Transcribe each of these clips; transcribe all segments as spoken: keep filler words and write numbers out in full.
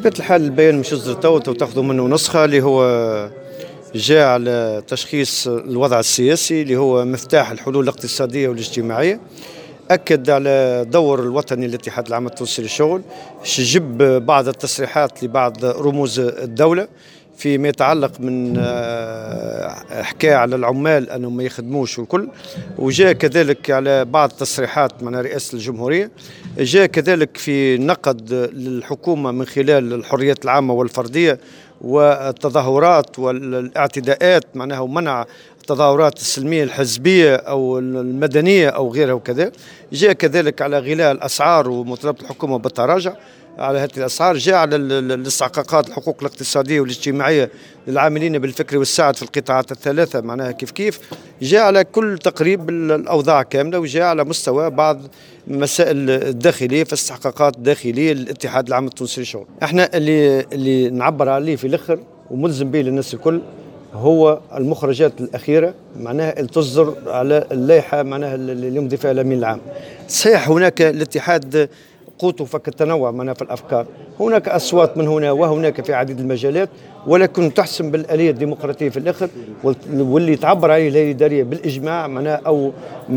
بطبيعة الحال البيان مش يصدر تو تاخذوا منه نسخة اللي هو جاء على تشخيص الوضع السياسي اللي هو مفتاح الحلول الاقتصادية والاجتماعية. أكد على دور الوطني الاتحاد العام التونسي للشغل، جب بعض التصريحات لبعض رموز الدولة فيما يتعلق من حكاية على العمال أنهم ما يخدموش والكل، وجاء كذلك على بعض التصريحات من رئاسة الجمهورية، جاء كذلك في نقد للحكومة من خلال الحريات العامة والفردية والتظاهرات والاعتداءات معناها ومنع التظاهرات السلمية الحزبية أو المدنية أو غيرها وكذا. جاء كذلك على غلاء الأسعار ومطالبة الحكومة بالتراجع على هذه الأسعار. جاء على الاستحقاقات الحقوق الاقتصادية والاجتماعية للعاملين بالفكر والسعد في القطاعات الثلاثة معناها كيف كيف. جاء على كل تقريب الأوضاع كاملة، وجاء على مستوى بعض مسائل الداخلية في استحقاقات داخلية للاتحاد العام التونسي للشغل. احنا اللي اللي نعبر عليه في الآخر وملزم به للناس الكل هو المخرجات الأخيرة معناها اللي تصدر على اللائحة معناها اللي يمضي فيها الأمين العام. صحيح هناك الاتحاد قوته فك التنوع معناها في الأفكار، هناك أصوات من هنا وهناك في عديد المجالات، ولكن تحسم بالآلية الديمقراطية في الآخر، واللي تعبر عليه الهيئة الإدارية بالإجماع معناها أو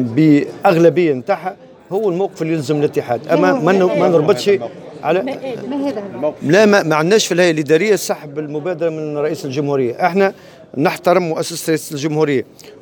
بأغلبية نتاعها هو الموقف اللي يلزم الاتحاد. أما ما نربطش على ما هذا لا ما عندناش في الهيئة الإدارية سحب المبادرة من رئيس الجمهورية. احنا نحترم مؤسسة رئيس الجمهورية،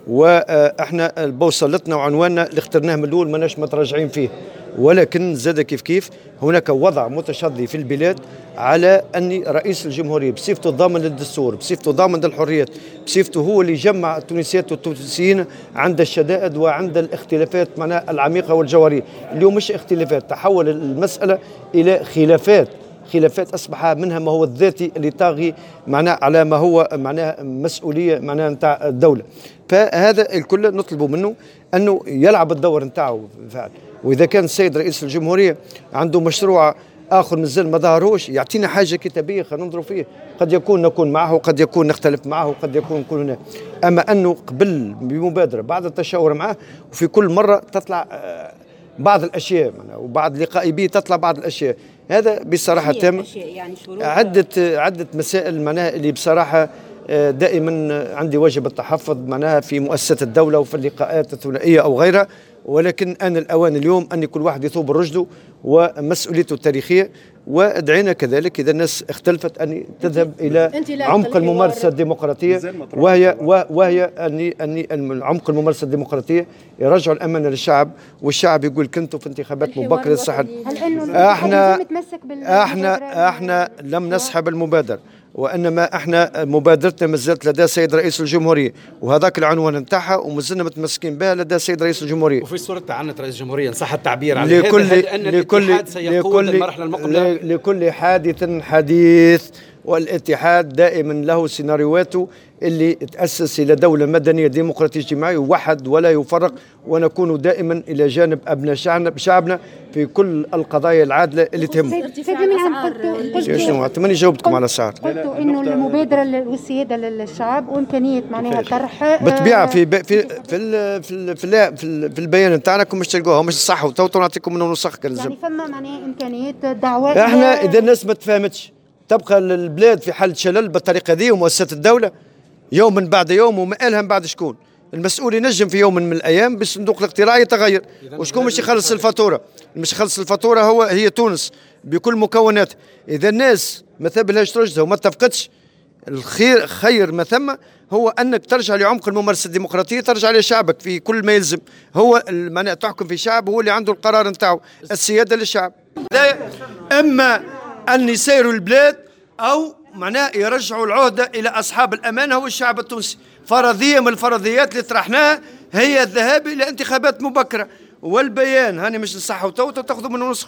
واحنا بوصلتنا وعنواننا اللي اخترناه من الأول ماناش متراجعين فيه، ولكن زاد كيف كيف هناك وضع متشظي في البلاد على أن رئيس الجمهورية بصفته ضامن للدستور، بصفته ضامن للحريات، بصفته هو اللي يجمع التونسيات والتونسيين عند الشدائد وعند الاختلافات معناها العميقة والجوهرية. اليوم مش اختلافات، تحول المسألة إلى خلافات، خلافات أصبح منها ما هو الذاتي اللي طاغي معناه على ما هو معناه مسؤولية معناه نتاع الدولة. فهذا الكل نطلب منه أنه يلعب الدور نتاعه فعلا. وإذا كان السيد رئيس الجمهورية عنده مشروع آخر مازال ما ظهروش يعطينا حاجة كتابية خلينا ننظروا فيه، قد يكون نكون معه وقد يكون نختلف معه وقد يكون نكون هنا. أما أنه قبل بمبادرة بعد التشاور معه وفي كل مرة تطلع بعض الأشياء وبعد لقاء به تطلع بعض الأشياء، هذا بصراحة تام يعني عدة عدة مسائل معناها اللي بصراحة دائما عندي واجب التحفظ معناها في مؤسسة الدولة وفي اللقاءات الثنائية أو غيرها، ولكن أن الأوان اليوم أن كل واحد يثوب رشده ومسؤوليته التاريخية. ودعينا كذلك إذا الناس اختلفت أن تذهب إلى عمق الممارسة الديمقراطية، وهي وهي أن أن عمق الممارسة الديمقراطية يرجعوا الأمانة للشعب، والشعب يقول كنتوا في انتخابات مبكرة الصحة. احنا احنا احنا لم نسحب المبادرة، وانما احنا مبادرتنا ما زالت لدى السيد رئيس الجمهوريه، وهذاك العنوان نتاعها ومازلنا متمسكين بها لدى السيد رئيس الجمهوريه. وفي صوره تعنت رئيس الجمهوريه ان صح التعبير على لكل هذا، ان لكل الاتحاد سيقود المرحله المقبله لكل حادث حديث، والاتحاد دائما له سيناريوهاته اللي تأسس إلى دولة مدنية ديمقراطية اجتماعية وحد ولا يفرق، ونكون دائما إلى جانب أبناء شعبنا في كل القضايا العادلة اللي تهمه. شنو تمني جاوبتكم على الأسعار؟ قلتوا إنه المبادرة والسيادة للشعب وإمكانية معناها طرح بالطبيعة في في في في في, في, في البيان نتاعنا كم مش تلقوها مش صح، وتو نعطيكم منه نسخ كنزم. يعني فما معناها إمكانيات دعوة. احنا إذا الناس ما تفهمتش تبقى البلاد في حالة شلل بالطريقة دي، ومؤسسات الدولة يوم من بعد يوم ومآلهم بعد شكون المسؤول ينجم في يوم من الأيام بالصندوق الاقتراعي يتغير، وشكون مش يخلص الفاتورة؟ مش يخلص الفاتورة هو هي تونس بكل مكوناتها. إذا الناس ما ثبلهاش ترجزها وما تفقدش الخير خير ما ثم هو أنك ترجع لعمق الممارسة الديمقراطية، ترجع لشعبك في كل ما يلزم، هو المعنى تحكم في شعب هو اللي عنده القرار نتاعو، السيادة للشعب. أما أن يسيروا البلاد أو معناه يرجعوا العهدة إلى أصحاب الأمانة هو الشعب التونسي. فرضية من الفرضيات اللي طرحناها هي الذهاب إلى انتخابات مبكرة، والبيان هاني مش نصحه تو تاخذوا منه نسخة.